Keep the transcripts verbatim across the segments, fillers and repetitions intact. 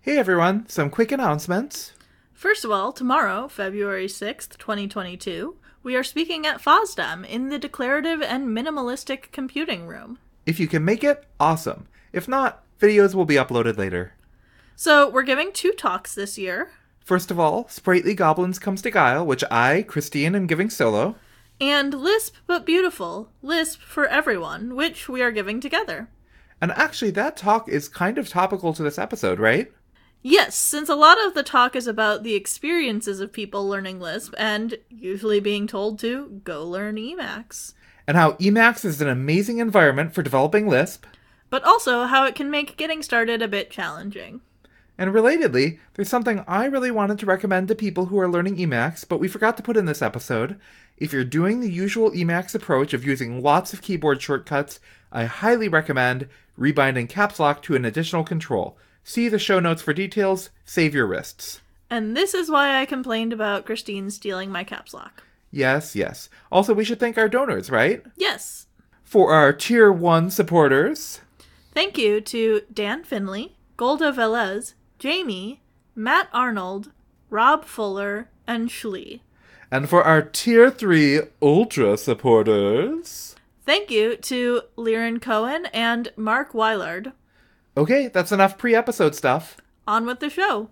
Hey everyone, some quick announcements. First of all, tomorrow, February sixth, twenty twenty-two, we are speaking at FOSDEM in the Declarative and Minimalistic Computing Room. If you can make it, awesome. If not, videos will be uploaded later. So, we're giving two talks this year. First of all, Sprightly Goblins Comes to Guile, which I, Christine, am giving solo. And Lisp But Beautiful, Lisp for Everyone, which we are giving together. And actually, that talk is kind of topical to this episode, right? Yes, since a lot of the talk is about the experiences of people learning Lisp and usually being told to go learn Emacs. And how Emacs is an amazing environment for developing Lisp. But also how it can make getting started a bit challenging. And relatedly, there's something I really wanted to recommend to people who are learning Emacs, but we forgot to put in this episode. If you're doing the usual Emacs approach of using lots of keyboard shortcuts, I highly recommend rebinding caps lock to an additional control. See the show notes for details. Save your wrists. And this is why I complained about Christine stealing my caps lock. Yes, yes. Also, we should thank our donors, right? Yes. For our Tier one supporters. Thank you to Dan Finley, Golda Velez, Jamie, Matt Arnold, Rob Fuller, and Shlee. And for our Tier three Ultra supporters. Thank you to Liren Cohen and Mark Weilard. Okay, that's enough pre-episode stuff. On with the show.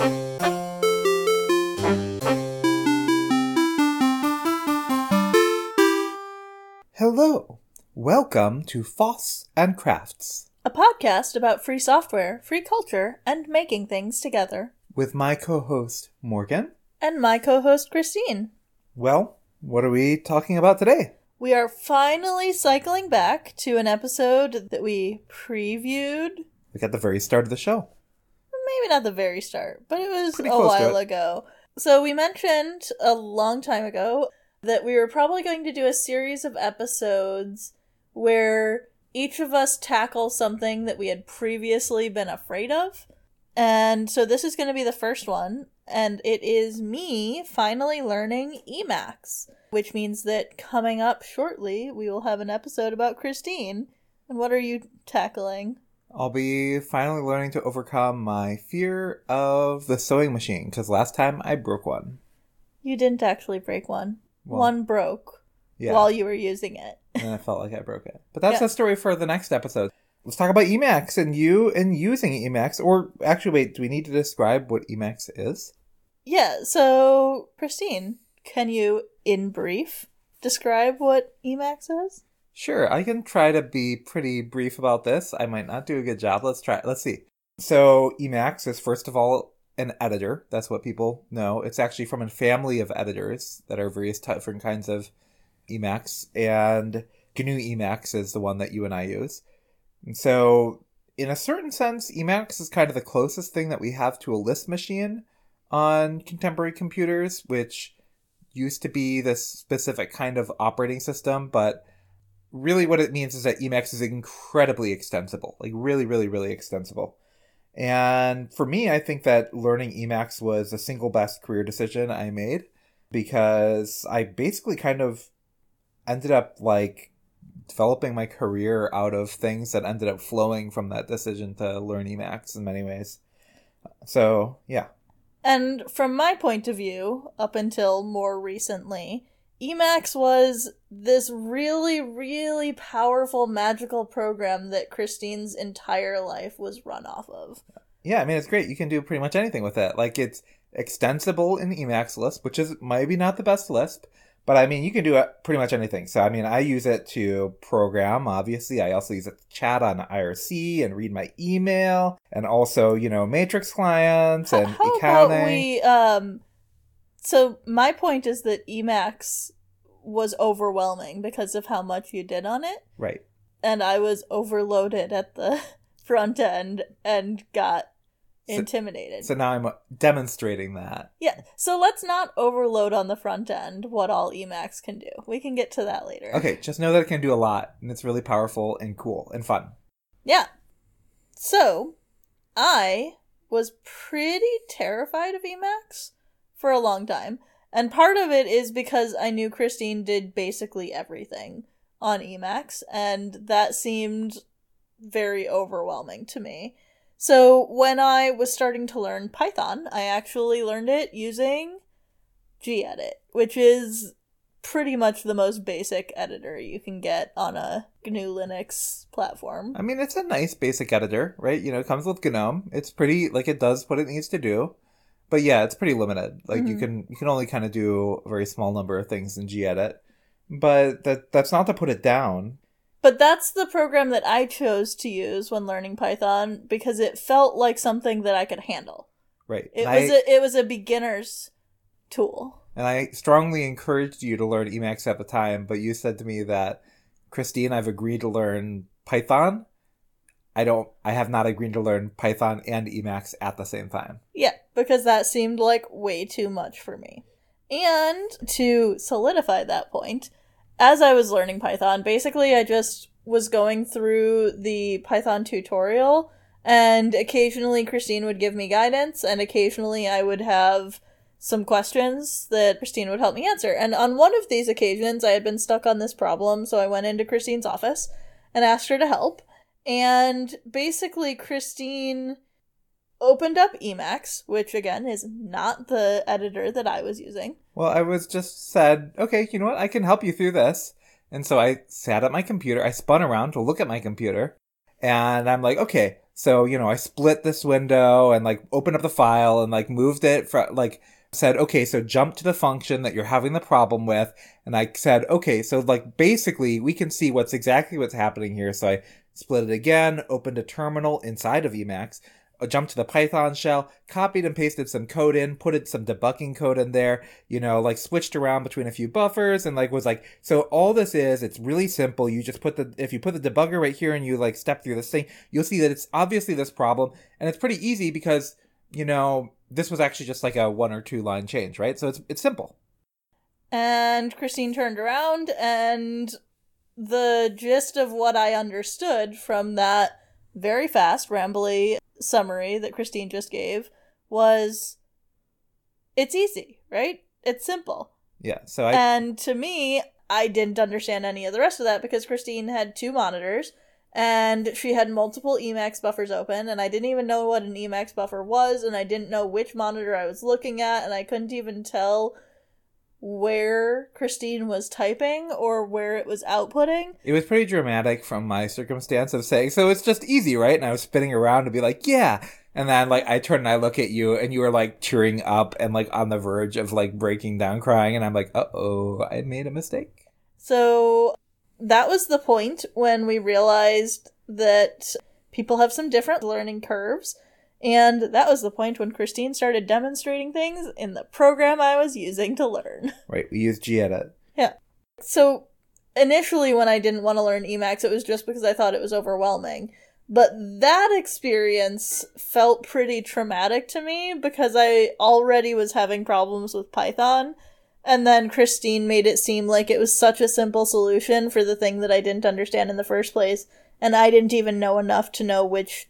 Hello. Welcome to Foss and Crafts. A podcast about free software, free culture, and making things together. With my co-host, Morgan. And my co-host, Christine. Well, what are we talking about today? We are finally cycling back to an episode that we previewed. Like at the very start of the show. Maybe not the very start, but it was Pretty a close to while it. ago. So we mentioned a long time ago that we were probably going to do a series of episodes where each of us tackle something that we had previously been afraid of. And so this is going to be the first one, and it is me finally learning Emacs, which means that coming up shortly, we will have an episode about Christine. And what are you tackling? I'll be finally learning to overcome my fear of the sewing machine, because last time I broke one. You didn't actually break one. Well, one broke Yeah. while you were using it. And I felt like I broke it. But that's Yeah. a story for the next episode. Let's talk about Emacs and you and using Emacs. Or actually, wait, do we need to describe what Emacs is? Yeah, so, Christine, can you, in brief, describe what Emacs is? Sure, I can try to be pretty brief about this. I might not do a good job. Let's try. Let's see. So Emacs is, first of all, an editor. That's what people know. It's actually from a family of editors that are various t- different kinds of Emacs. And G N U Emacs is the one that you and I use. And so, in a certain sense, Emacs is kind of the closest thing that we have to a Lisp machine on contemporary computers, which used to be this specific kind of operating system, but really what it means is that Emacs is incredibly extensible, like really, really, really extensible. And for me, I think that learning Emacs was the single best career decision I made, because I basically kind of ended up like developing my career out of things that ended up flowing from that decision to learn Emacs in many ways. So, yeah. And from my point of view, up until more recently, Emacs was this really, really powerful magical program that Christine's entire life was run off of. Yeah, I mean, it's great. You can do pretty much anything with it. Like, it's extensible in Emacs Lisp, which is maybe not the best Lisp, but I mean, you can do it pretty much anything. So, I mean, I use it to program, obviously. I also use it to chat on I R C and read my email, and also, you know, matrix clients and how, how accounting. About we, um, so my point is that Emacs was overwhelming because of how much you did on it. Right. And I was overloaded at the front end and got intimidated. So, so now I'm demonstrating that. Yeah, so let's not overload on the front end what all Emacs can do. We can get to that later. Okay, just know that it can do a lot, and it's really powerful and cool and fun. Yeah. So, I was pretty terrified of Emacs for a long time. And part of it is because I knew Christine did basically everything on Emacs, and that seemed very overwhelming to me. So when I was starting to learn Python, I actually learned it using gedit, which is pretty much the most basic editor you can get on a G N U Linux platform. I mean, it's a nice basic editor, right? You know, it comes with GNOME. It's pretty, like, it does what it needs to do. But yeah, it's pretty limited. Like, mm-hmm. you can you can only kind of do a very small number of things in gedit. But that that's not to put it down. But that's the program that I chose to use when learning Python because it felt like something that I could handle. Right. It and was I, a, it was a beginner's tool. And I strongly encouraged you to learn Emacs at the time, but you said to me that, Christine, I've agreed to learn Python. I don't, I have not agreed to learn Python and Emacs at the same time. Yeah, because that seemed like way too much for me. And to solidify that point, as I was learning Python, basically I just was going through the Python tutorial, and occasionally Christine would give me guidance, and occasionally I would have some questions that Christine would help me answer. And on one of these occasions, I had been stuck on this problem, so I went into Christine's office and asked her to help. And basically, Christine opened up Emacs, which again is not the editor that I was using. Well, I was just said, okay, you know what? I can help you through this. And so I sat at my computer. I spun around to look at my computer. And I'm like, okay, so, you know, I split this window and like opened up the file and like moved it from like said, okay, so jump to the function that you're having the problem with. And I said, okay, so like basically we can see what's exactly what's happening here. So I split it again, opened a terminal inside of Emacs, jumped to the Python shell, copied and pasted some code in, put it some debugging code in there, you know, like switched around between a few buffers and like was like, so all this is, it's really simple. You just put the, if you put the debugger right here and you like step through this thing, you'll see that it's obviously this problem. And it's pretty easy because, you know, this was actually just like a one or two line change, right? So it's it's simple. And Christine turned around, and the gist of what I understood from that very fast, rambly summary that Christine just gave was, it's easy, right? It's simple. Yeah, so I... And to me, I didn't understand any of the rest of that because Christine had two monitors, and she had multiple Emacs buffers open, and I didn't even know what an Emacs buffer was, and I didn't know which monitor I was looking at, and I couldn't even tell where Christine was typing or where it was outputting. It was pretty dramatic from my circumstance of saying, so it's just easy, right? And I was spinning around to be like, yeah. And then like I turn and I look at you and you were like tearing up and like on the verge of like breaking down crying. And I'm like, uh-oh, I made a mistake. So that was the point when we realized that people have some different learning curves. And that was the point when Christine started demonstrating things in the program I was using to learn. Right, we used gedit. Yeah. So initially when I didn't want to learn Emacs, it was just because I thought it was overwhelming. But that experience felt pretty traumatic to me because I already was having problems with Python. And then Christine made it seem like it was such a simple solution for the thing that I didn't understand in the first place. And I didn't even know enough to know which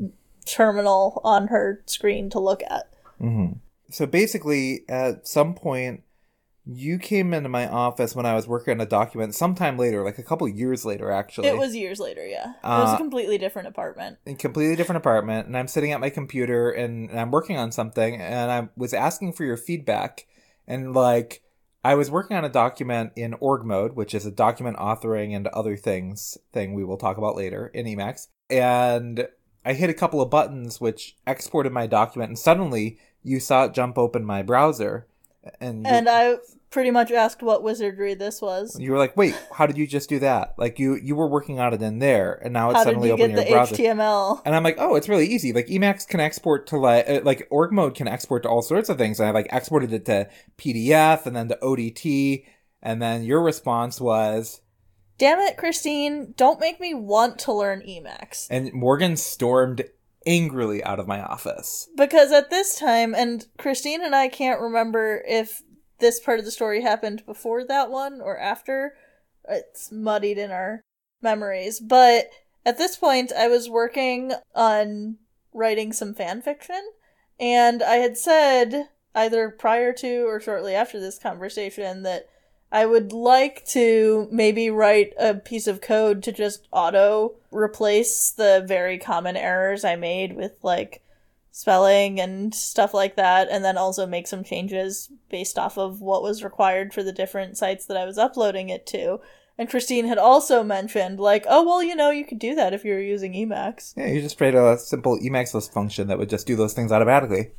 terminal on her screen to look at. Mm-hmm. So basically, at some point, you came into my office when I was working on a document sometime later, like a couple years later, actually. It was years later, yeah. It Uh, was a completely different apartment. A completely different apartment, and I'm sitting at my computer, and, and I'm working on something, and I was asking for your feedback, and, like, I was working on a document in org mode, which is a document authoring and other things thing we will talk about later in Emacs, and I hit a couple of buttons which exported my document, and suddenly you saw it jump open my browser. And, you, and I pretty much asked what wizardry this was. You were like, wait, how did you just do that? Like, you, you were working on it in there, and now it's how suddenly opening your browser. How did you get the H T M L? And I'm like, oh, it's really easy. Like, Emacs can export to, like, uh, like org mode can export to all sorts of things. And I, like, exported it to P D F, and then to O D T, and then your response was... Damn it, Christine, don't make me want to learn Emacs. And Morgan stormed angrily out of my office. Because at this time, and Christine and I can't remember if this part of the story happened before that one or after. It's muddied in our memories. But at this point, I was working on writing some fan fiction, and I had said, either prior to or shortly after this conversation, that I would like to maybe write a piece of code to just auto replace the very common errors I made with, like, spelling and stuff like that, and then also make some changes based off of what was required for the different sites that I was uploading it to. And Christine had also mentioned, like, oh, well, you know, you could do that if you were using Emacs. Yeah, you just create a simple Emacs list function that would just do those things automatically.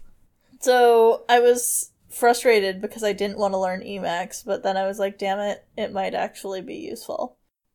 So I was frustrated because I didn't want to learn Emacs, but then I was like, damn it, it might actually be useful.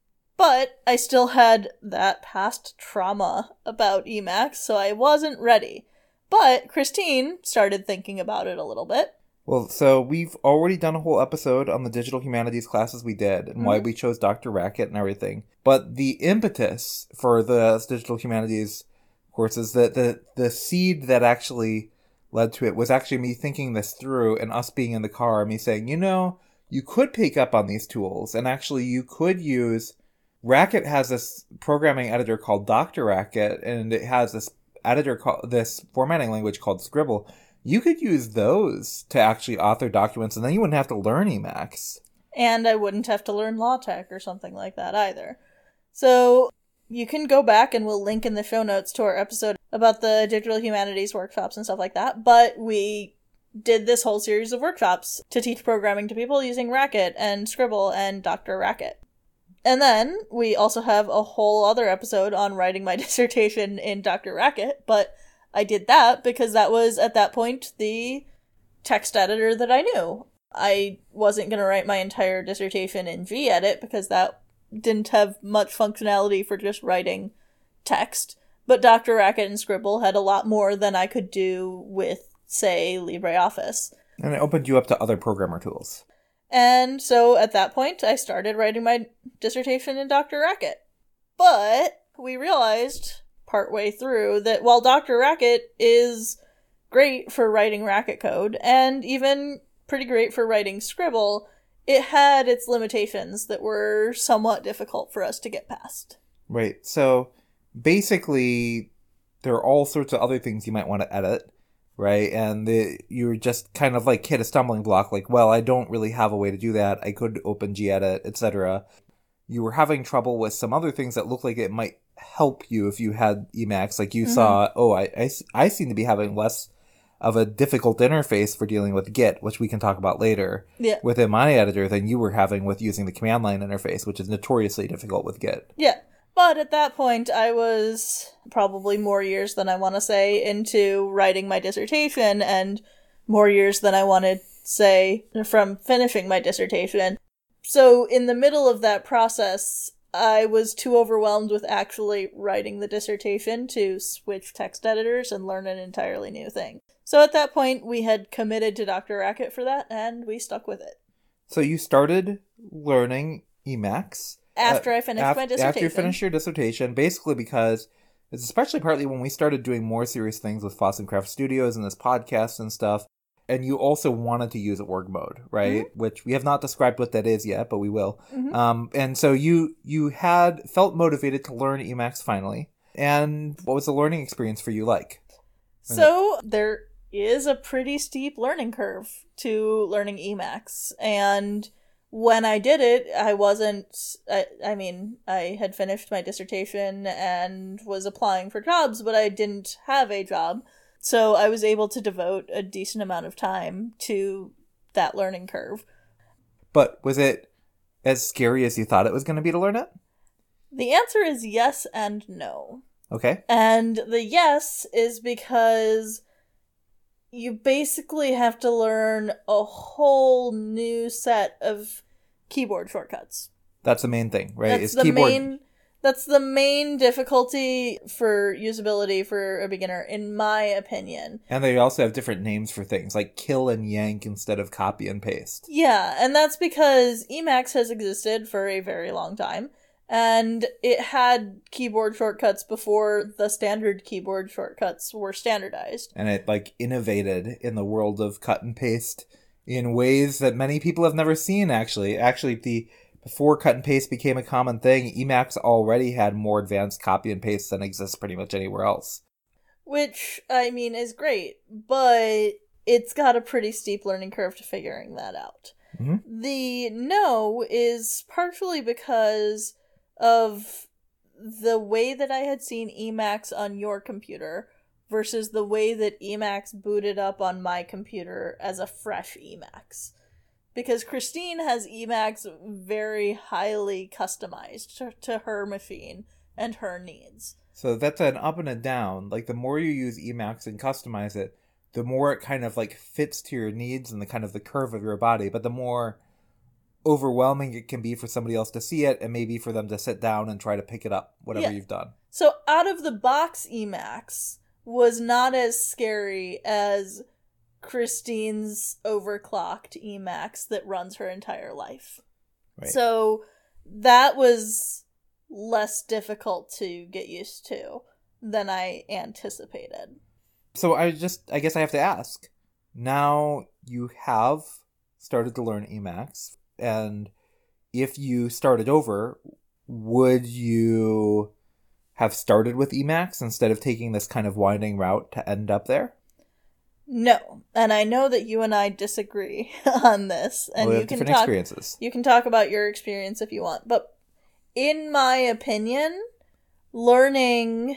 But I still had that past trauma about Emacs, so I wasn't ready. But Christine started thinking about it a little bit. Well, so we've already done a whole episode on the digital humanities classes we did and mm-hmm. why we chose Doctor Racket and everything. But the impetus for the digital humanities courses, the, the, the seed that actually led to it was actually me thinking this through and us being in the car and me saying, you know, you could pick up on these tools and actually you could use... Racket has this programming editor called Doctor Racket and it has this editor, called, this formatting language called Scribble. You could use those to actually author documents, and then you wouldn't have to learn Emacs. And I wouldn't have to learn LaTeX or something like that either. So you can go back, and we'll link in the show notes to our episode about the digital humanities workshops and stuff like that. But we did this whole series of workshops to teach programming to people using Racket and Scribble and Doctor Racket. And then we also have a whole other episode on writing my dissertation in Doctor Racket, but I did that because that was, at that point, the text editor that I knew. I wasn't going to write my entire dissertation in Gedit because that didn't have much functionality for just writing text, but Doctor Racket and Scribble had a lot more than I could do with, say, LibreOffice. And it opened you up to other programmer tools. And so at that point, I started writing my dissertation in Doctor Racket. But we realized partway through that while Doctor Racket is great for writing Racket code, and even pretty great for writing Scribble, it had its limitations that were somewhat difficult for us to get past. Right. So basically, there are all sorts of other things you might want to edit. Right, and the, you're just kind of like hit a stumbling block, like, well, I don't really have a way to do that. I could open Gedit, et cetera. You were having trouble with some other things that looked like it might help you if you had Emacs. Like you mm-hmm. saw, oh, I, I, I seem to be having less of a difficult interface for dealing with Git, which we can talk about later, yeah. within my editor than you were having with using the command line interface, which is notoriously difficult with Git. Yeah. But at that point, I was probably more years than I want to say into writing my dissertation, and more years than I want to say from finishing my dissertation. So in the middle of that process, I was too overwhelmed with actually writing the dissertation to switch text editors and learn an entirely new thing. So at that point, we had committed to Doctor Racket for that, and we stuck with it. So you started learning Emacs. After uh, I finished af- my dissertation. After you finished your dissertation, basically because it's especially partly when we started doing more serious things with Foss and Craft Studios and this podcast and stuff, and you also wanted to use org mode, right? Mm-hmm. Which we have not described what that is yet, but we will. Mm-hmm. Um, and so you you had felt motivated to learn Emacs finally. And what was the learning experience for you like? So there is a pretty steep learning curve to learning Emacs, and when I did it, I wasn't, I, I mean, I had finished my dissertation and was applying for jobs, but I didn't have a job. So I was able to devote a decent amount of time to that learning curve. But was it as scary as you thought it was going to be to learn it? The answer is yes and no. Okay. And the yes is because you basically have to learn a whole new set of keyboard shortcuts. That's the main thing, right? That's Is the keyboard... main that's the main difficulty for usability for a beginner, in my opinion. And they also have different names for things, like kill and yank instead of copy and paste. Yeah, and that's because Emacs has existed for a very long time, and it had keyboard shortcuts before the standard keyboard shortcuts were standardized. And it, like, innovated in the world of cut and paste in ways that many people have never seen, actually. Actually, the before cut and paste became a common thing, Emacs already had more advanced copy and paste than exists pretty much anywhere else. Which, I mean, is great, but it's got a pretty steep learning curve to figuring that out. Mm-hmm. The no is partially because of the way that I had seen Emacs on your computer versus the way that Emacs booted up on my computer as a fresh Emacs. Because Christine has Emacs very highly customized to, to her machine and her needs. So that's an up and a down. Like, the more you use Emacs and customize it, the more it kind of, like, fits to your needs and the kind of the curve of your body. But the more overwhelming it can be for somebody else to see it, and maybe for them to sit down and try to pick it up, whatever yeah. you've done. So out of the box Emacs was not as scary as Christine's overclocked Emacs that runs her entire life. Right. So that was less difficult to get used to than I anticipated. So I just, I guess I have to ask. Now you have started to learn Emacs, and if you started over, would you have started with Emacs instead of taking this kind of winding route to end up there? No, and I know that you and I disagree on this, and well, we you have can different talk. Experiences. You can talk about your experience if you want, but in my opinion, learning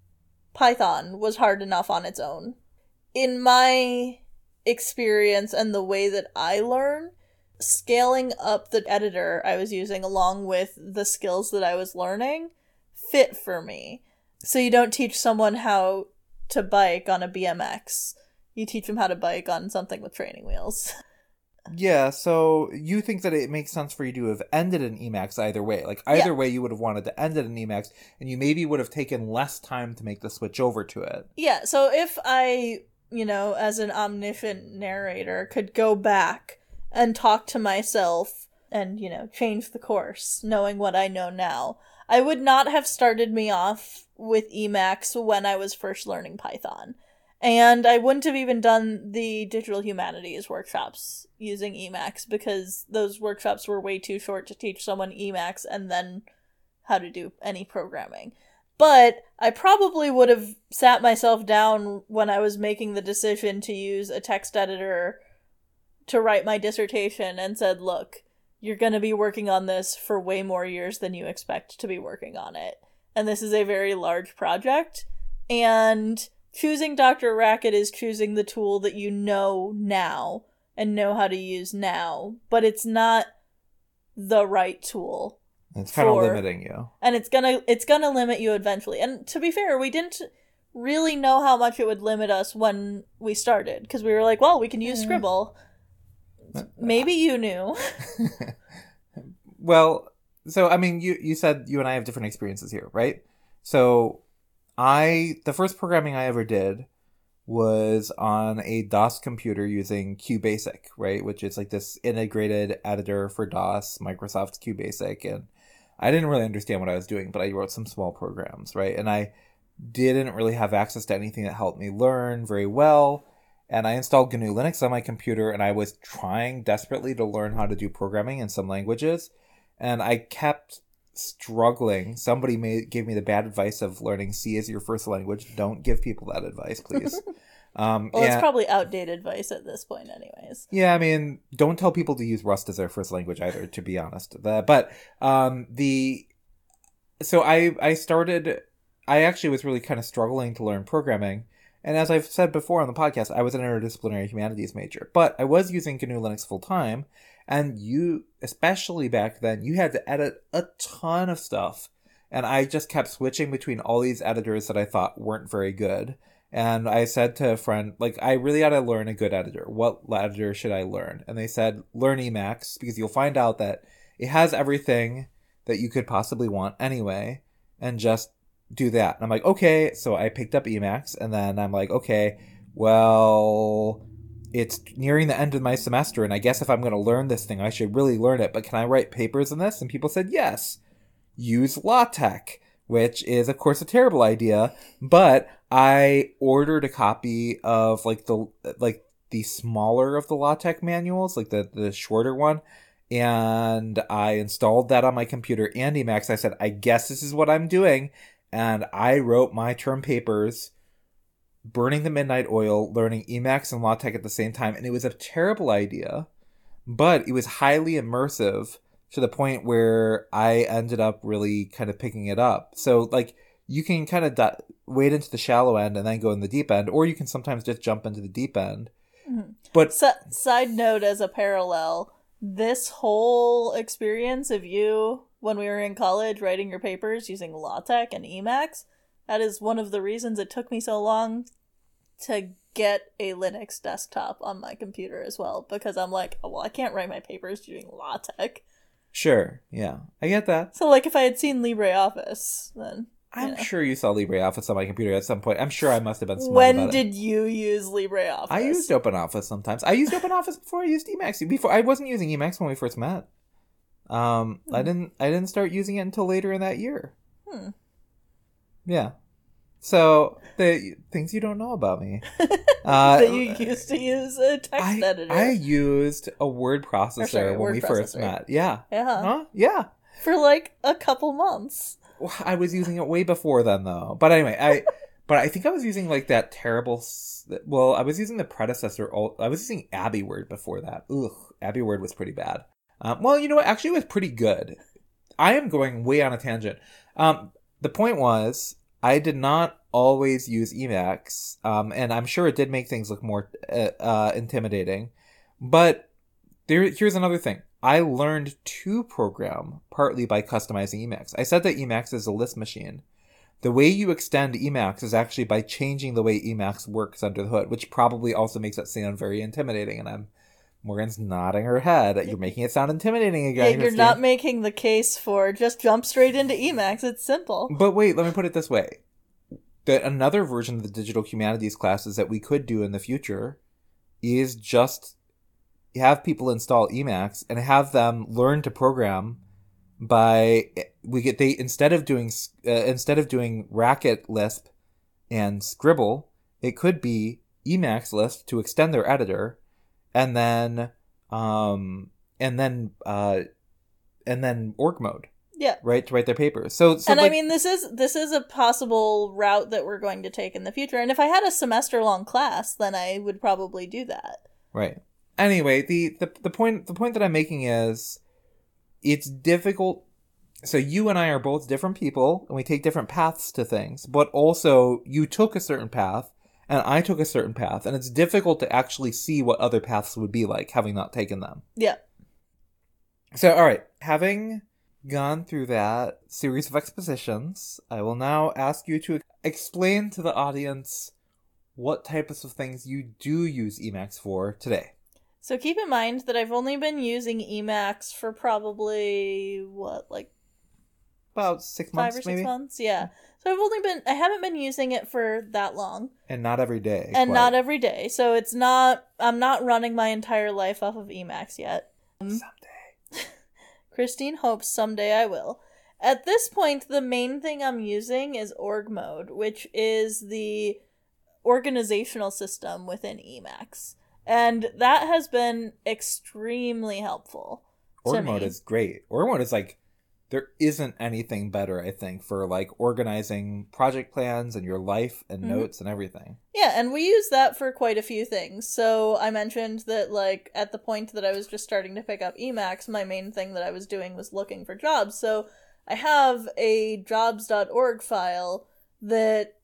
Python was hard enough on its own. In my experience and the way that I learn, scaling up the editor I was using along with the skills that I was learning fit for me. So you don't teach someone how to bike on a B M X. You teach them how to bike on something with training wheels. Yeah, so you think that it makes sense for you to have ended in Emacs either way. Like, either yeah. way you would have wanted to end it in Emacs, and you maybe would have taken less time to make the switch over to it. Yeah, so if I, you know, as an omniscient narrator, could go back and talk to myself and, you know, change the course, knowing what I know now, I would not have started me off with Emacs when I was first learning Python. And I wouldn't have even done the digital humanities workshops using Emacs because those workshops were way too short to teach someone Emacs and then how to do any programming. But I probably would have sat myself down when I was making the decision to use a text editor to write my dissertation and said, look, you're going to be working on this for way more years than you expect to be working on it. And this is a very large project. And choosing Doctor Racket is choosing the tool that you know now and know how to use now, but it's not the right tool. It's kind for, of limiting you. And it's gonna it's gonna limit you eventually. And to be fair, we didn't really know how much it would limit us when we started, because we were like, well, we can use Scribble. Maybe you knew. Well, so, I mean, you, you said you and I have different experiences here, right? So, I, the first programming I ever did was on a DOS computer using QBasic, right? Which is like this integrated editor for DOS, Microsoft's QBasic. And I didn't really understand what I was doing, but I wrote some small programs, right? And I didn't really have access to anything that helped me learn very well. And I installed G N U Linux on my computer, and I was trying desperately to learn how to do programming in some languages. And I kept struggling. Somebody made, gave me the bad advice of learning C as your first language. Don't give people that advice, please. Um, well, and, it's probably outdated advice at this point anyways. Yeah, I mean, don't tell people to use Rust as their first language either, to be honest. The, but um, the... So I, I started... I actually was really kind of struggling to learn programming. And as I've said before on the podcast, I was an interdisciplinary humanities major. But I was using G N U Linux full-time. And you, especially back then, you had to edit a ton of stuff. And I just kept switching between all these editors that I thought weren't very good. And I said to a friend, like, I really ought to learn a good editor. What editor should I learn? And they said, learn Emacs, because you'll find out that it has everything that you could possibly want anyway. And just do that. And I'm like, okay. So I picked up Emacs, and then I'm like, okay, well, it's nearing the end of my semester, and I guess if I'm going to learn this thing, I should really learn it. But can I write papers in this? And people said, yes. Use LaTeX, which is, of course, a terrible idea. But I ordered a copy of like the like the smaller of the LaTeX manuals, like the, the shorter one. And I installed that on my computer and Emacs. I said, I guess this is what I'm doing. And I wrote my term papers, burning the midnight oil, learning Emacs and LaTeX at the same time. And it was a terrible idea. but it was highly immersive to the point where I ended up really kind of picking it up. So, like, you can kind of di- wade into the shallow end and then go in the deep end, or you can sometimes just jump into the deep end. Mm-hmm. But S- side note as a parallel, this whole experience of you when we were in college writing your papers using LaTeX and Emacs, that is one of the reasons it took me so long to get a Linux desktop on my computer as well, because I'm like, oh, well, I can't write my papers using LaTeX. Sure, yeah, I get that. So, like, if I had seen LibreOffice, then... I'm know. sure you saw LibreOffice on my computer at some point. I'm sure I must have been smart When about it. did you use LibreOffice? I used OpenOffice sometimes. I used OpenOffice before I used Emacs. Before I wasn't using Emacs when we first met. Um, hmm. I didn't. I didn't start using it until later in that year. Hmm. Yeah. So the things you don't know about me. Uh, that you used to use a text I, editor. I used a word processor sorry, when word we processor. first met. Yeah. Yeah. Huh? Yeah. For like a couple months. I was using it way before then, though. But anyway, I but I think I was using like that terrible. Well, I was using the predecessor. I was using AbiWord before that. Ugh, AbiWord was pretty bad. Um, well, you know what? Actually, it was pretty good. I am going way on a tangent. Um, the point was, I did not always use Emacs, um, and I'm sure it did make things look more uh, uh, intimidating. But there, here's another thing. I learned to program partly by customizing Emacs. I said that Emacs is a list machine. The way you extend Emacs is actually by changing the way Emacs works under the hood, which probably also makes it sound very intimidating. And I'm Morgan's nodding her head. You're making it sound intimidating again. Yeah, you're Christine. not making the case for just jump straight into Emacs. It's simple. But wait, let me put it this way. That another version of the digital humanities classes that we could do in the future is just have people install Emacs and have them learn to program by we get they instead of doing uh, instead of doing Racket Lisp and Scribble, it could be Emacs Lisp to extend their editor, and then um and then uh and then org mode. Yeah. Right, to write their papers. So, so and like, I mean, this is this is a possible route that we're going to take in the future. And if I had a semester long class, then I would probably do that. Right. Anyway, the, the the point the point that I'm making is it's difficult. So you and I are both different people, and we take different paths to things. But also, you took a certain path, and I took a certain path, and it's difficult to actually see what other paths would be like, having not taken them. Yeah. So, all right, having gone through that series of expositions, I will now ask you to explain to the audience what types of things you do use Emacs for today. So keep in mind that I've only been using Emacs for probably, what, like... About six months, Five or six maybe? months, yeah. So I've only been, I haven't been using it for that long. And not every day. And quite. not every day. So it's not, I'm not running my entire life off of Emacs yet. Someday. Christine hopes someday I will. At this point, the main thing I'm using is org mode, which is the organizational system within Emacs. And that has been extremely helpful. Org mode is great. Org mode is like, there isn't anything better, I think, for like organizing project plans and your life and mm-hmm. notes and everything. Yeah, and we use that for quite a few things. So I mentioned that, like, at the point that I was just starting to pick up Emacs, my main thing that I was doing was looking for jobs. So I have a jobs dot org file that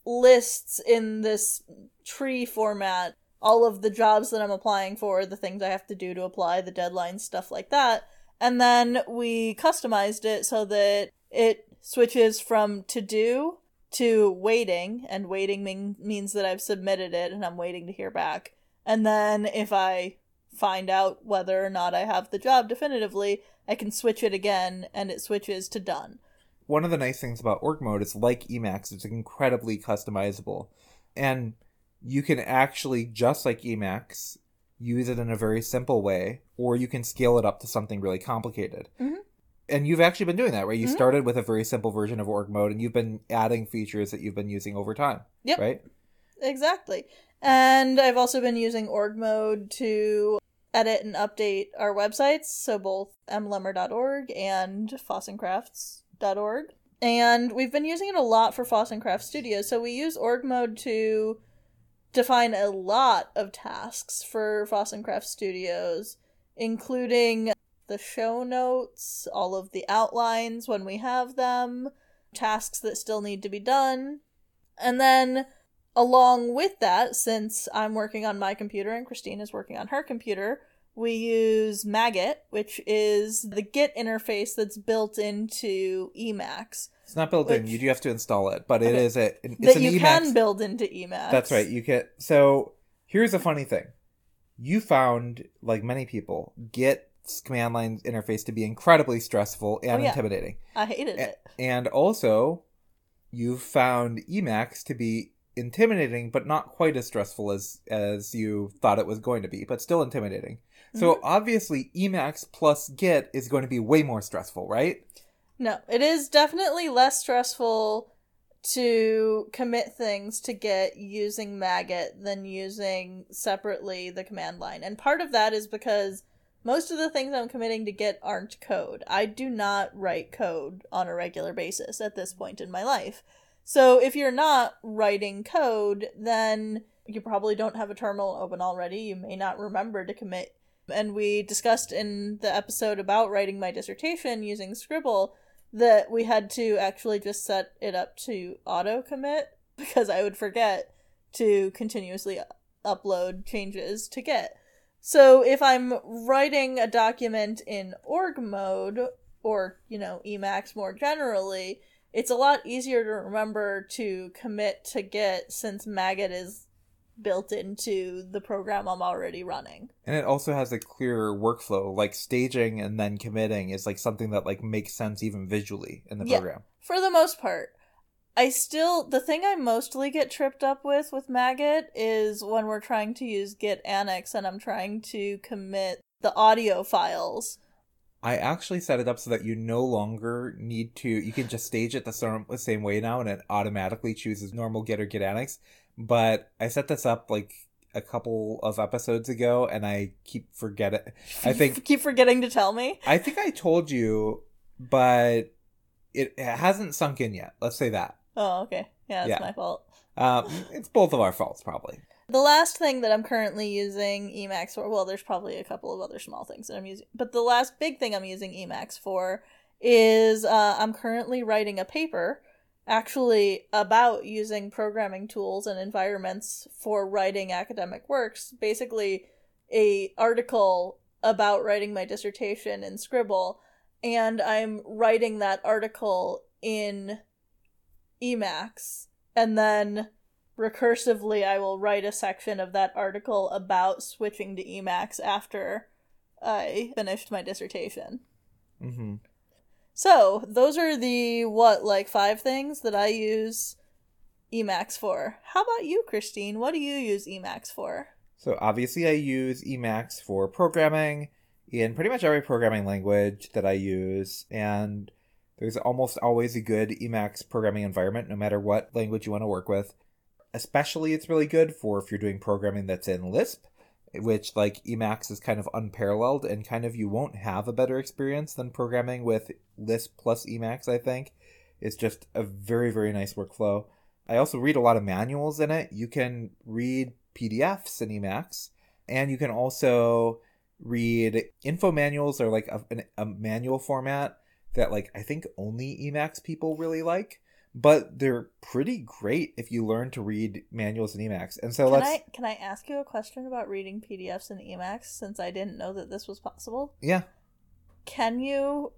lists in this tree format all of the jobs that I'm applying for, the things I have to do to apply, the deadlines, stuff like that. And then we customized it so that it switches from to do to waiting, and waiting mean, means that I've submitted it and I'm waiting to hear back. And then if I find out whether or not I have the job definitively, I can switch it again and it switches to done. One of the nice things about org mode is, like Emacs, it's incredibly customizable. And you can actually, just like Emacs, use it in a very simple way, or you can scale it up to something really complicated. Mm-hmm. And you've actually been doing that, right? You mm-hmm. started with a very simple version of org mode, and you've been adding features that you've been using over time. Yep. Right? Exactly. And I've also been using org mode to edit and update our websites, so both m lemmer dot org and fossencrafts dot org. And we've been using it a lot for Fossencraft Studio, so we use org mode to define a lot of tasks for Fossencraft Studios including the show notes, all of the outlines when we have them, tasks that still need to be done. And then along with that, since I'm working on my computer and Christine is working on her computer, we use Maggot, which is the Git interface that's built into Emacs. It's not built which, in. You do have to install it, but okay. it is a it's that an you Emacs. Can build into Emacs. That's right. You can. So here's a funny thing. You found, like many people, Git's command line interface to be incredibly stressful and oh, yeah. intimidating. I hated a- it. And also, you found Emacs to be intimidating, but not quite as stressful as as you thought it was going to be, but still intimidating. Mm-hmm. So obviously, Emacs plus Git is going to be way more stressful, right? No, it is definitely less stressful to commit things to Git using Maggot than using separately the command line. And part of that is because most of the things I'm committing to Git aren't code. I do not write code on a regular basis at this point in my life. So if you're not writing code, then you probably don't have a terminal open already. You may not remember to commit. And we discussed in the episode about writing my dissertation using Scribble that we had to actually just set it up to auto-commit because I would forget to continuously upload changes to Git. So if I'm writing a document in org mode, or, you know, Emacs more generally, it's a lot easier to remember to commit to Git since Maggot is built into the program I'm already running. And it also has a clearer workflow, like staging and then committing is like something that like makes sense even visually in the yeah, program. For the most part. I still, the thing I mostly get tripped up with with Maggot is when we're trying to use Git Annex and I'm trying to commit the audio files. I actually set it up so that you no longer need to, you can just stage it the same way now and it automatically chooses normal Git or Git Annex. But I set this up like a couple of episodes ago and I keep forgetting. I think keep forgetting to tell me. I think I told you, but it, it hasn't sunk in yet. Let's say that. Oh, okay. Yeah, that's yeah. my fault. Um, it's both of our faults, probably. The last thing that I'm currently using Emacs for, well, there's probably a couple of other small things that I'm using, but the last big thing I'm using Emacs for is uh, I'm currently writing a paper actually about using programming tools and environments for writing academic works. Basically, a article about writing my dissertation in Scribble, and I'm writing that article in Emacs, and then recursively I will write a section of that article about switching to Emacs after I finished my dissertation. Mm-hmm. So, those are the, what, like five things that I use Emacs for. How about you, Christine? What do you use Emacs for? So, obviously I use Emacs for programming in pretty much every programming language that I use, and there's almost always a good Emacs programming environment, no matter what language you want to work with. Especially, it's really good for if you're doing programming that's in Lisp, which, like, Emacs is kind of unparalleled, and kind of you won't have a better experience than programming with Lisp plus Emacs, I think. It's just a very, very nice workflow. I also read a lot of manuals in it. You can read P D Fs in Emacs, and you can also read info manuals, or like a, a manual format that, like, I think only Emacs people really like. But they're pretty great if you learn to read manuals in Emacs. And so can let's... I, can I ask you a question about reading P D Fs in Emacs, since I didn't know that this was possible? Yeah. Can you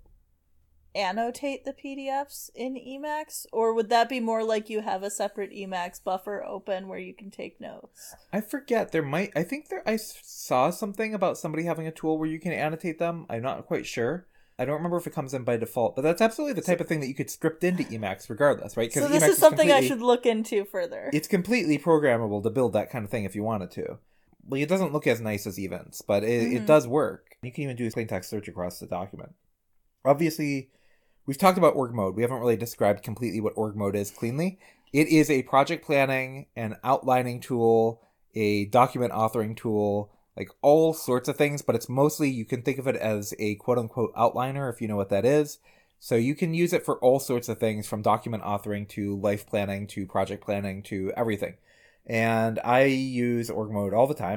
annotate the P D Fs in Emacs? Or would that be more like you have a separate Emacs buffer open where you can take notes? I forget. There might... I think there. I saw something about somebody having a tool where you can annotate them. I'm not quite sure. I don't remember if it comes in by default, but that's absolutely the type of thing that you could script into Emacs regardless, right? So this Emacs is something I should look into further. It's completely programmable to build that kind of thing if you wanted to. Well, it doesn't look as nice as Events, but it, mm-hmm. it does work. You can even do a plain text search across the document. Obviously, we've talked about org mode. We haven't really described completely what org mode is cleanly. It is a project planning and outlining tool, a document authoring tool, like all sorts of things, but it's mostly, you can think of it as a quote-unquote outliner, if you know what that is. So you can use it for all sorts of things, from document authoring to life planning to project planning to everything. And I use org mode all the time.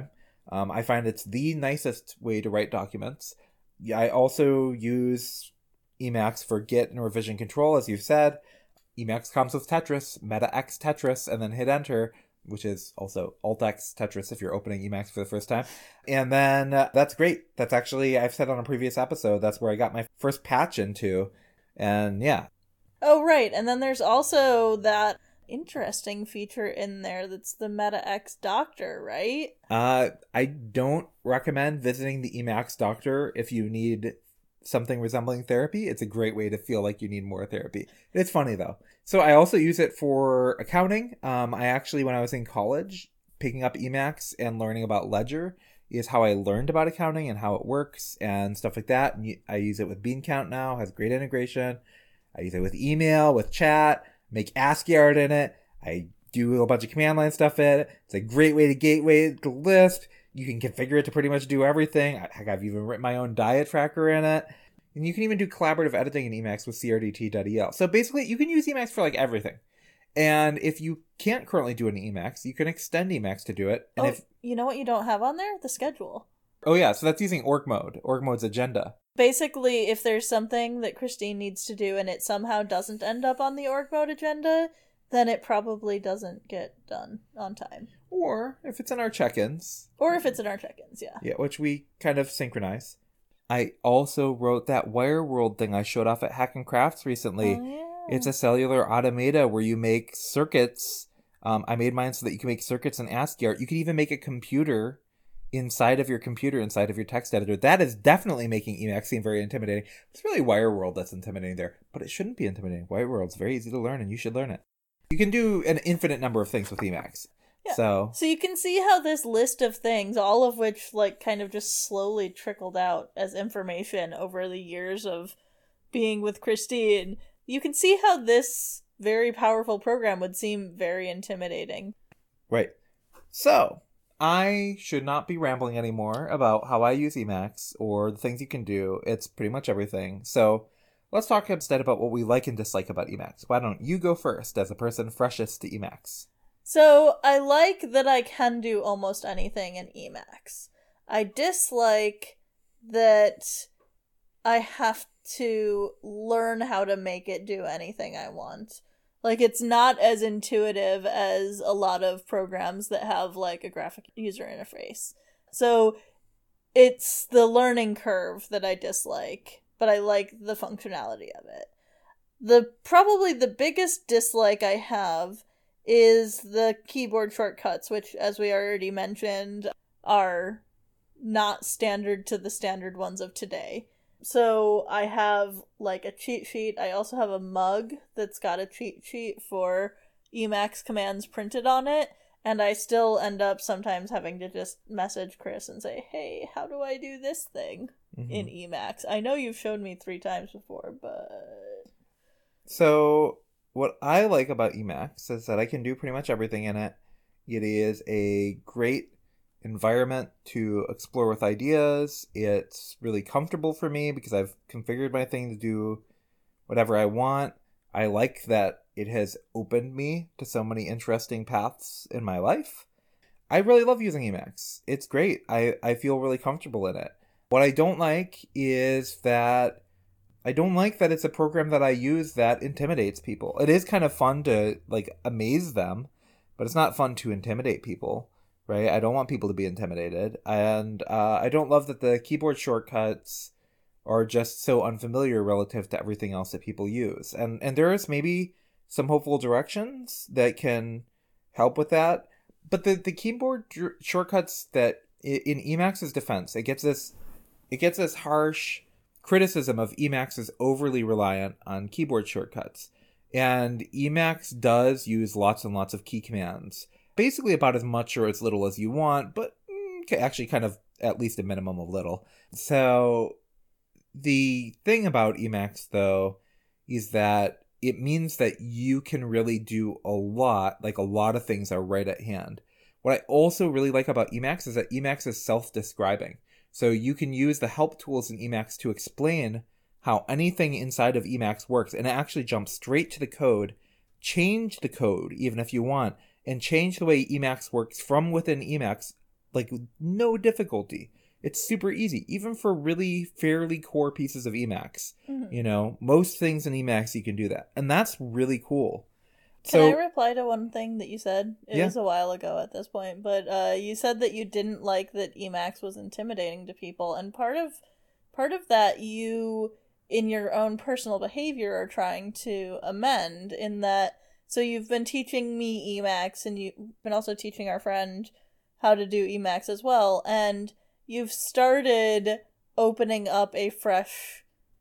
Um, I find it's the nicest way to write documents. I also use Emacs for Git and revision control, as you've said. Emacs comes with Tetris, Meta X Tetris, and then hit enter, which is also Alt X Tetris if you're opening Emacs for the first time. And then uh, that's great. That's actually, I've said on a previous episode, that's where I got my first patch into. And yeah. Oh, right. And then there's also that interesting feature in there that's the Meta X Doctor, right? Uh, I don't recommend visiting the Emacs Doctor if you need something resembling therapy. It's a great way to feel like you need more therapy. It's funny though. So I also use it for accounting. Um, I actually, when I was in college, picking up Emacs and learning about Ledger is how I learned about accounting and how it works and stuff like that. And I use it with BeanCount now, has great integration. I use it with email, with chat, make ASCII art in it. I do a bunch of command line stuff in it. It's a great way to gateway the Lisp. You can configure it to pretty much do everything. Heck, I've even written my own diet tracker in it. And you can even do collaborative editing in Emacs with C R D T dot E L. So basically, you can use Emacs for like everything. And if you can't currently do it in Emacs, you can extend Emacs to do it. And oh, if you know what you don't have on there? The schedule. Oh yeah, so that's using org mode. Org mode's agenda. Basically, if there's something that Christine needs to do and it somehow doesn't end up on the org mode agenda, then it probably doesn't get done on time. Or if it's in our check-ins. Or if it's in our check-ins, yeah. Yeah, which we kind of synchronize. I also wrote that Wire World thing I showed off at Hack and Crafts recently. Oh, yeah. It's a cellular automata where you make circuits. Um, I made mine so that you can make circuits in ASCII art. You can even make a computer inside of your computer, inside of your text editor. That is definitely making Emacs seem very intimidating. It's really Wire World that's intimidating there, but it shouldn't be intimidating. Wire World's very easy to learn, and you should learn it. You can do an infinite number of things with Emacs. Yeah. So so you can see how this list of things, all of which like kind of just slowly trickled out as information over the years of being with Christine, you can see how this very powerful program would seem very intimidating. Right. So I should not be rambling anymore about how I use Emacs or the things you can do. It's pretty much everything. So let's talk instead about what we like and dislike about Emacs. Why don't you go first as a person freshest to Emacs? So I like that I can do almost anything in Emacs. I dislike that I have to learn how to make it do anything I want. Like, it's not as intuitive as a lot of programs that have, like, a graphic user interface. So it's the learning curve that I dislike, but I like the functionality of it. The probably the biggest dislike I have is the keyboard shortcuts, which, as we already mentioned, are not standard to the standard ones of today. So I have, like, a cheat sheet. I also have a mug that's got a cheat sheet for Emacs commands printed on it, and I still end up sometimes having to just message Chris and say, hey, how do I do this thing mm-hmm. in Emacs? I know you've shown me three times before, but... So what I like about Emacs is that I can do pretty much everything in it. It is a great environment to explore with ideas. It's really comfortable for me because I've configured my thing to do whatever I want. I like that it has opened me to so many interesting paths in my life. I really love using Emacs. It's great. I, I feel really comfortable in it. What I don't like is that I don't like that it's a program that I use that intimidates people. It is kind of fun to, like, amaze them, but it's not fun to intimidate people, right? I don't want people to be intimidated. And uh, I don't love that the keyboard shortcuts are just so unfamiliar relative to everything else that people use. And and there is maybe some hopeful directions that can help with that. But the, the keyboard dr- shortcuts that, in Emacs's defense, it gets this, it gets this harsh criticism of Emacs is overly reliant on keyboard shortcuts. And Emacs does use lots and lots of key commands. Basically about as much or as little as you want, but mm, actually kind of at least a minimum of little. So the thing about Emacs, though, is that it means that you can really do a lot, like a lot of things are right at hand. What I also really like about Emacs is that Emacs is self-describing. So you can use the help tools in Emacs to explain how anything inside of Emacs works, and it actually jumps straight to the code, change the code even if you want, and change the way Emacs works from within Emacs like no difficulty. It's super easy, even for really fairly core pieces of Emacs. Mm-hmm. You know, most things in Emacs you can do that, and that's really cool. Can so, I reply to one thing that you said? It yeah. was a while ago at this point, but uh, you said that you didn't like that Emacs was intimidating to people, and part of part of that you, in your own personal behavior, are trying to amend. In that, so you've been teaching me Emacs, and you've been also teaching our friend how to do Emacs as well, and you've started opening up a fresh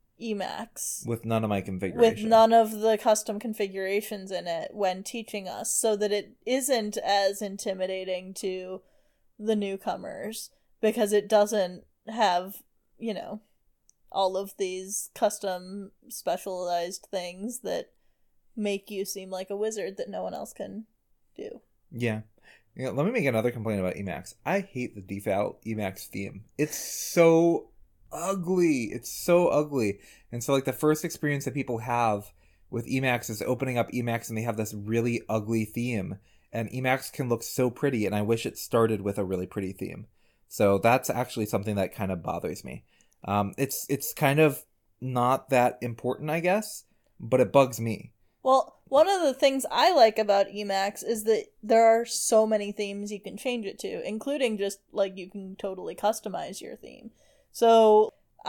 Emacs with none of my configuration, with none of the custom configurations in it when teaching us, so that it isn't as intimidating to the newcomers, because it doesn't have, you know, all of these custom specialized things that make you seem like a wizard that no one else can do. Yeah. Yeah, let me make another complaint about Emacs. I hate the default Emacs theme. It's so ugly. It's so ugly. And so like the first experience that people have with Emacs is opening up Emacs and they have this really ugly theme. And Emacs can look so pretty, and I wish it started with a really pretty theme. So that's actually something that kind of bothers me. Um, it's it's kind of not that important, I guess, but it bugs me. Well, one of the things I like about Emacs is that there are so many themes you can change it to, including just, like, you can totally customize your theme. So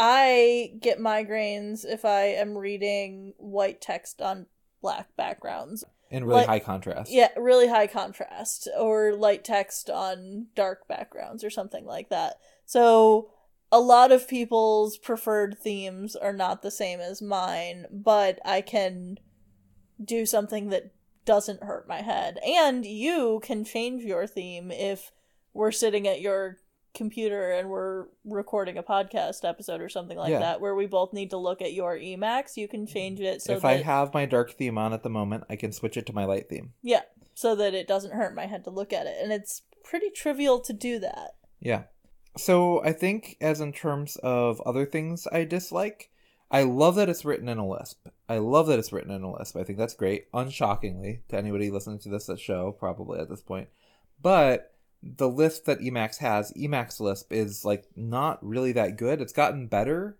I get migraines if I am reading white text on black backgrounds. In really like, high contrast. Yeah, really high contrast. Or light text on dark backgrounds or something like that. So a lot of people's preferred themes are not the same as mine, but I can do something that doesn't hurt my head. And you can change your theme if we're sitting at your computer and we're recording a podcast episode or something like yeah. that, where we both need to look at your Emacs. You can change it so if that... I have my dark theme on at the moment, I can switch it to my light theme. Yeah, so that it doesn't hurt my head to look at it. And it's pretty trivial to do that. Yeah. So I think as in terms of other things I dislike, I love that it's written in a Lisp. I love that it's written in a Lisp. I think that's great, unshockingly, to anybody listening to this show, probably at this point. But the Lisp that Emacs has, Emacs Lisp, is like not really that good. It's gotten better,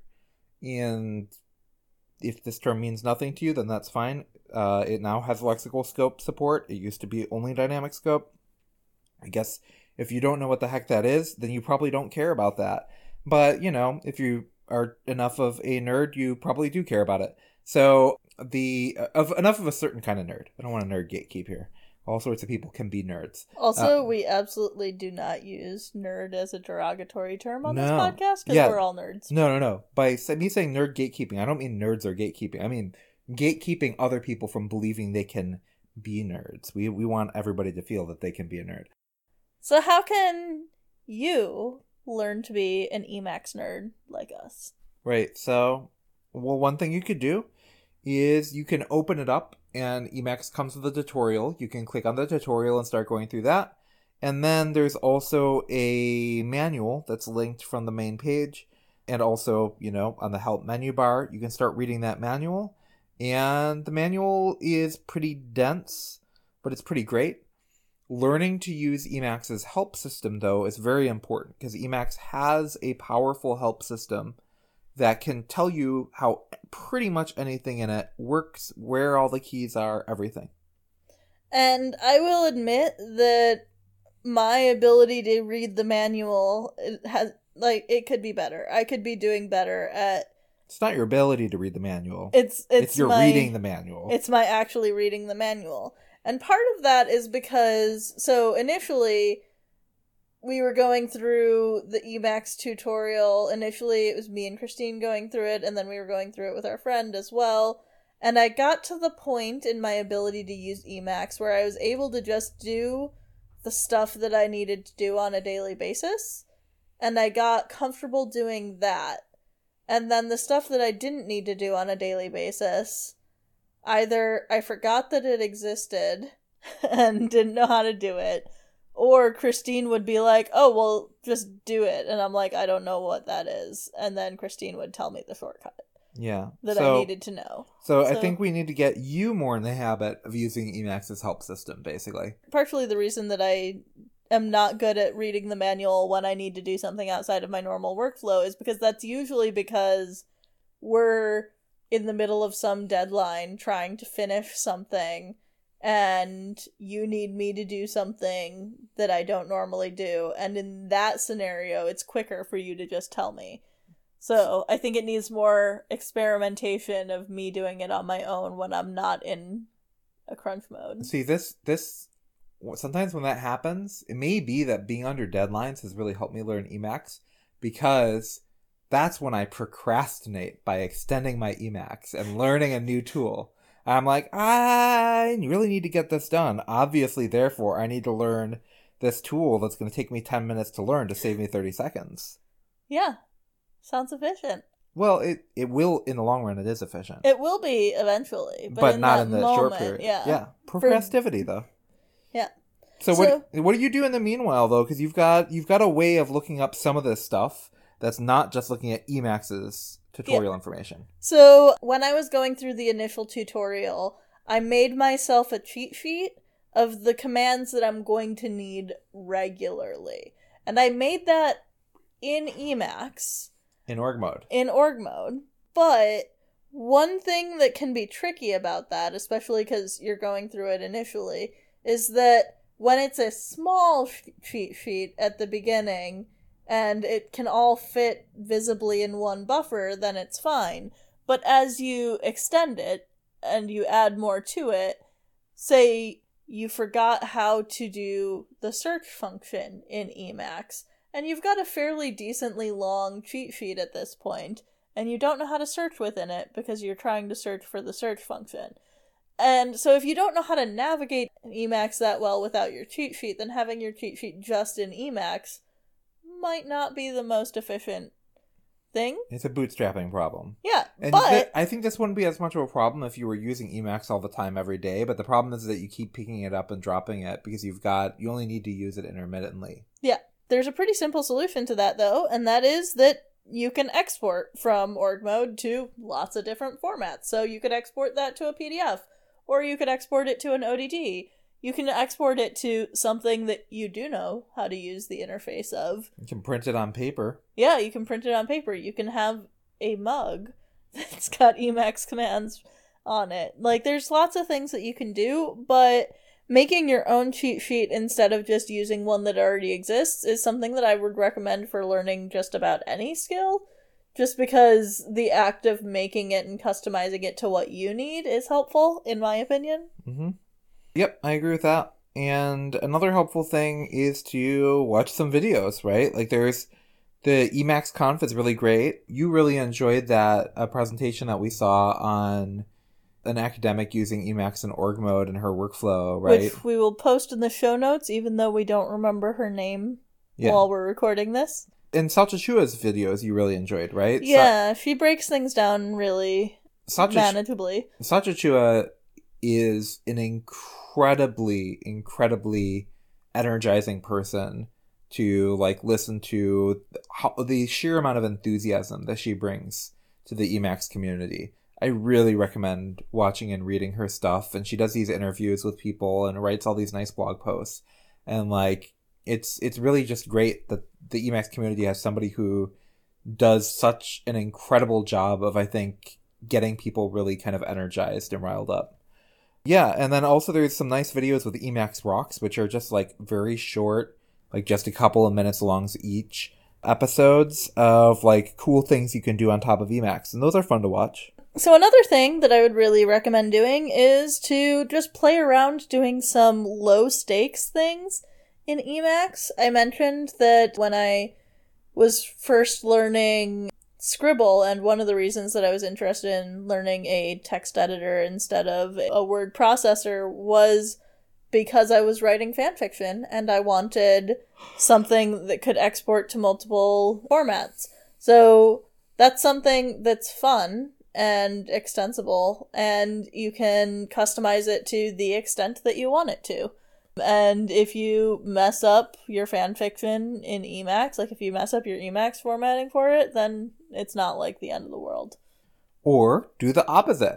and if this term means nothing to you, then that's fine. Uh, it now has lexical scope support. It used to be only dynamic scope. I guess if you don't know what the heck that is, then you probably don't care about that. But, you know, if you are enough of a nerd, you probably do care about it. So the of enough of a certain kind of nerd. I don't want to nerd gatekeep here. All sorts of people can be nerds. Also, uh, we absolutely do not use nerd as a derogatory term on no. this podcast, because yeah. we're all nerds. No, no, no. By me saying nerd gatekeeping, I don't mean nerds are gatekeeping. I mean gatekeeping other people from believing they can be nerds. We we want everybody to feel that they can be a nerd. So how can you learn to be an Emacs nerd like us? Right. So, well, one thing you could do is you can open it up, and Emacs comes with a tutorial. You can click on the tutorial and start going through that. And then there's also a manual that's linked from the main page. And also, you know, on the help menu bar, you can start reading that manual. And the manual is pretty dense, but it's pretty great. Learning to use Emacs's help system, though, is very important, because Emacs has a powerful help system that can tell you how pretty much anything in it works, where all the keys are, everything. And I will admit that my ability to read the manual it has, like, it could be better. I could be doing better at... It's not your ability to read the manual. It's it's, it's your my, reading the manual. It's my actually reading the manual. And part of that is because, so initially, we were going through the Emacs tutorial. Initially, it was me and Christine going through it, and then we were going through it with our friend as well. And I got to the point in my ability to use Emacs where I was able to just do the stuff that I needed to do on a daily basis. And I got comfortable doing that. And then the stuff that I didn't need to do on a daily basis, either I forgot that it existed and didn't know how to do it, or Christine would be like, oh, well, just do it. And I'm like, I don't know what that is. And then Christine would tell me the shortcut. Yeah. That so, I needed to know. So, so I think we need to get you more in the habit of using Emacs's help system, basically. Partially the reason that I am not good at reading the manual when I need to do something outside of my normal workflow is because that's usually because we're in the middle of some deadline trying to finish something and you need me to do something that I don't normally do. And in that scenario, it's quicker for you to just tell me. So I think it needs more experimentation of me doing it on my own when I'm not in a crunch mode. See, this, this, sometimes when that happens, it may be that being under deadlines has really helped me learn Emacs, because that's when I procrastinate by extending my Emacs and learning a new tool. I'm like, I really need to get this done. Obviously, therefore, I need to learn this tool that's going to take me ten minutes to learn to save me thirty seconds. Yeah. Sounds efficient. Well, it, it will, in the long run, it is efficient. It will be eventually. But, but in not that in the moment, short period. Yeah. Yeah. Procrastivity, For... though. Yeah. So, so what what do you do in the meanwhile, though? Because you've got, you've got a way of looking up some of this stuff that's not just looking at Emacs's tutorial yeah. information. So when I was going through the initial tutorial, I made myself a cheat sheet of the commands that I'm going to need regularly. And I made that in Emacs. In org mode. In org mode. But one thing that can be tricky about that, especially because you're going through it initially, is that when it's a small sh- cheat sheet at the beginning, and it can all fit visibly in one buffer, then it's fine. But as you extend it, and you add more to it, say you forgot how to do the search function in Emacs, and you've got a fairly decently long cheat sheet at this point, and you don't know how to search within it because you're trying to search for the search function. And so if you don't know how to navigate Emacs that well without your cheat sheet, then having your cheat sheet just in Emacs might not be the most efficient thing. It's a bootstrapping problem. Yeah, and but... th- I think this wouldn't be as much of a problem if you were using Emacs all the time every day, but the problem is that you keep picking it up and dropping it because you've got, you only need to use it intermittently. Yeah, there's a pretty simple solution to that, though, and that is that you can export from org mode to lots of different formats. So you could export that to a P D F, or you could export it to an O D T. You can export it to something that you do know how to use the interface of. You can print it on paper. Yeah, you can print it on paper. You can have a mug that's got Emacs commands on it. Like, there's lots of things that you can do, but making your own cheat sheet instead of just using one that already exists is something that I would recommend for learning just about any skill. Just because the act of making it and customizing it to what you need is helpful, in my opinion. Mm-hmm. Yep, I agree with that. And another helpful thing is to watch some videos, right? Like there's the Emacs Conf is really great. You really enjoyed that uh, presentation that we saw on an academic using Emacs in org mode and her workflow, right? Which we will post in the show notes, even though we don't remember her name yeah. while we're recording this. And Satya Chua's videos you really enjoyed, right? Yeah, Sa- she breaks things down really Satya manageably. Ch- Satya Chua is an incredibly, incredibly energizing person to like listen to how, the sheer amount of enthusiasm that she brings to the Emacs community. I really recommend watching and reading her stuff. And she does these interviews with people and writes all these nice blog posts. And like, it's it's really just great that the Emacs community has somebody who does such an incredible job of, I think, getting people really kind of energized and riled up. Yeah, and then also there's some nice videos with Emacs Rocks, which are just like very short, like just a couple of minutes long each, episodes of like cool things you can do on top of Emacs. And those are fun to watch. So another thing that I would really recommend doing is to just play around doing some low stakes things in Emacs. I mentioned that when I was first learning Scribble, and one of the reasons that I was interested in learning a text editor instead of a word processor was because I was writing fanfiction and I wanted something that could export to multiple formats. So that's something that's fun and extensible, and you can customize it to the extent that you want it to. And if you mess up your fanfiction in Emacs, like if you mess up your Emacs formatting for it, then it's not like the end of the world. Or do the opposite.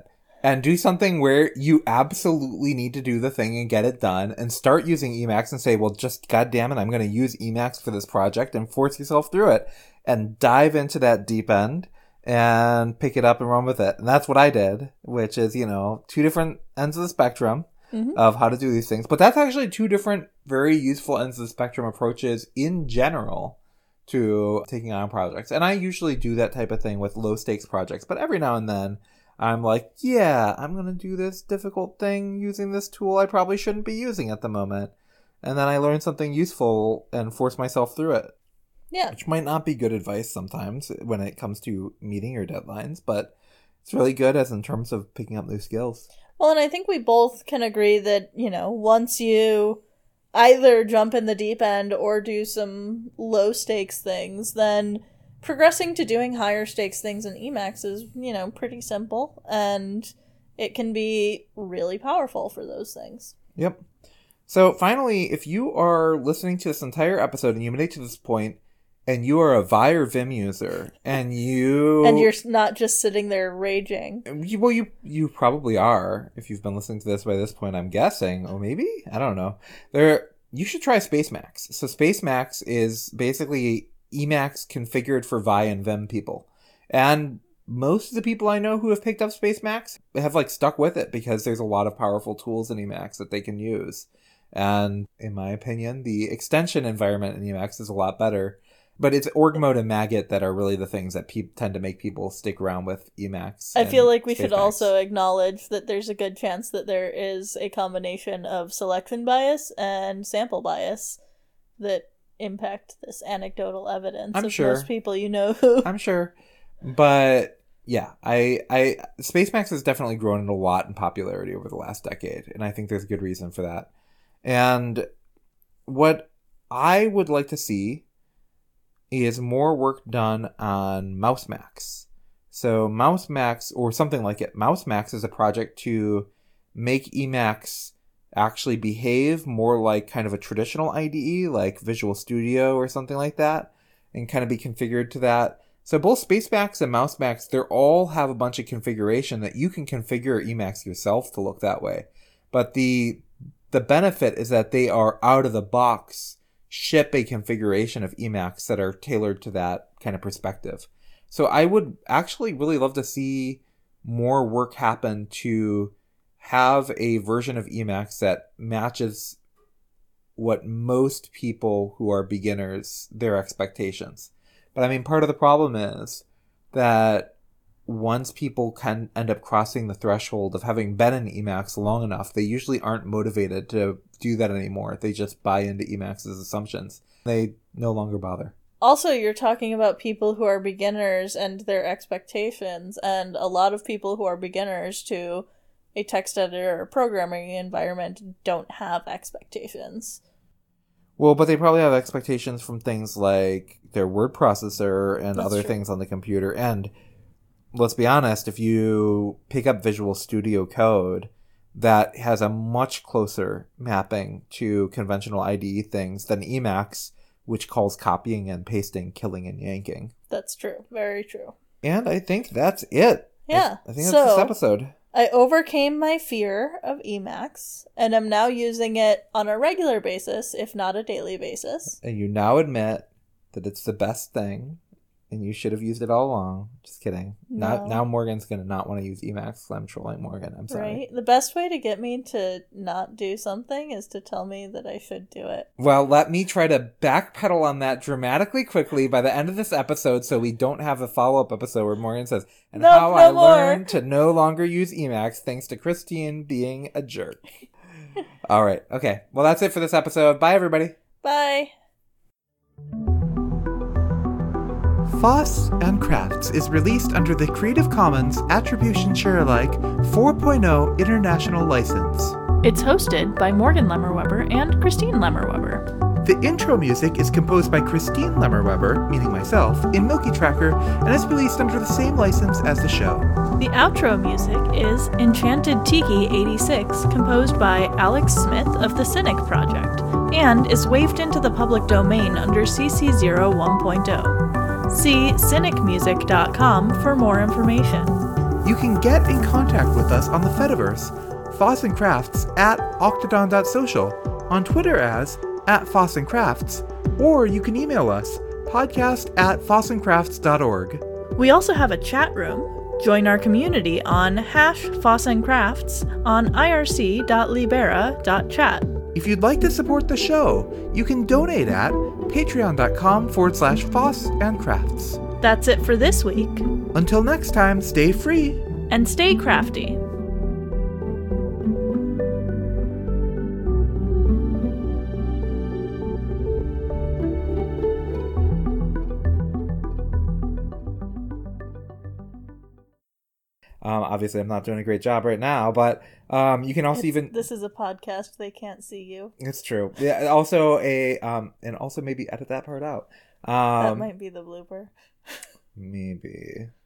and do something where you absolutely need to do the thing and get it done, and start using Emacs and say, well, just goddamn it, I'm going to use Emacs for this project, and force yourself through it and dive into that deep end and pick it up and run with it. And that's what I did, which is, you know, two different ends of the spectrum mm-hmm. of how to do these things. But that's actually two different very useful ends of the spectrum approaches in general to taking on projects. And I usually do that type of thing with low stakes projects, but every now and then I'm like, yeah, I'm going to do this difficult thing using this tool I probably shouldn't be using at the moment. And then I learn something useful and force myself through it. Yeah. Which might not be good advice sometimes when it comes to meeting your deadlines, but it's really good as in terms of picking up new skills. Well, and I think we both can agree that, you know, once you either jump in the deep end or do some low stakes things, then progressing to doing higher stakes things in Emacs is, you know, pretty simple, and it can be really powerful for those things. Yep. So finally, if you are listening to this entire episode and you made it to this point, and you are a Vi or Vim user, and you... and you're not just sitting there raging. You, well, you you probably are, if you've been listening to this by this point, I'm guessing. Or maybe? I don't know. There, you should try Spacemacs. So Spacemacs is basically Emacs configured for Vi and Vim people. And most of the people I know who have picked up Spacemacs have like stuck with it because there's a lot of powerful tools in Emacs that they can use. And in my opinion, the extension environment in Emacs is a lot better. But it's Org Mode and Maggot that are really the things that pe- tend to make people stick around with Emacs. I feel like we should also acknowledge that there's a good chance that there is a combination of selection bias and sample bias that impact this anecdotal evidence I'm of sure. most people you know who. I'm sure. But yeah, I, I Spacemacs has definitely grown a lot in popularity over the last decade, and I think there's a good reason for that. And what I would like to see is more work done on Mousemax. So Mousemax, or something like it, Mousemax is a project to make Emacs actually behave more like kind of a traditional I D E, like Visual Studio or something like that, and kind of be configured to that. So both Spacemacs and Mousemax, they all have a bunch of configuration that you can configure Emacs yourself to look that way. But the the benefit is that they are out of the box ship a configuration of Emacs that are tailored to that kind of perspective. So I would actually really love to see more work happen to have a version of Emacs that matches what most people who are beginners, their expectations. But I mean, part of the problem is that once people can end up crossing the threshold of having been in Emacs long enough, they usually aren't motivated to do that anymore. They just buy into Emacs' assumptions. They no longer bother. Also, you're talking about people who are beginners and their expectations, and a lot of people who are beginners to a text editor or programming environment don't have expectations. Well, but they probably have expectations from things like their word processor and That's other true. things on the computer. And let's be honest, if you pick up Visual Studio Code, that has a much closer mapping to conventional I D E things than Emacs, which calls copying and pasting, killing and yanking. That's true. Very true. And I think that's it. Yeah. I, I think that's so, this episode. I overcame my fear of Emacs, and I'm now using it on a regular basis, if not a daily basis. And you now admit that it's the best thing, and you should have used it all along. Just kidding. No. Now, now Morgan's going to not want to use Emacs. I'm trolling Morgan. I'm sorry. Right? The best way to get me to not do something is to tell me that I should do it. Well, let me try to backpedal on that dramatically quickly by the end of this episode so we don't have a follow-up episode where Morgan says, and nope, how no I more. learned to no longer use Emacs thanks to Christine being a jerk. All right. Okay. Well, that's it for this episode. Bye, everybody. Bye. Foss and Crafts is released under the Creative Commons Attribution Share-alike four point oh International License. It's hosted by Morgan Lemmer-Webber and Christine Lemmer-Webber. The intro music is composed by Christine Lemmer-Webber, meaning myself, in Milky Tracker, and is released under the same license as the show. The outro music is Enchanted Tiki eighty-six, composed by Alex Smith of the Cynic Project, and is waived into the public domain under C C zero one point oh. See cynic music dot com for more information. You can get in contact with us on the Fediverse, Foss and Crafts at octodon dot social, on Twitter as at Foss and Crafts, or you can email us, podcast at foss and crafts dot org. We also have a chat room. Join our community on hash Foss and Crafts on I R C dot libera dot chat. If you'd like to support the show, you can donate at patreon.com forward slash Foss and Crafts. That's it for this week. Until next time, stay free. And stay crafty. Um, obviously, I'm not doing a great job right now, but um, you can also It's- even. This is a podcast. They can't see you. It's true. Yeah. Also a um, and also maybe edit that part out. Um, That might be the blooper. maybe.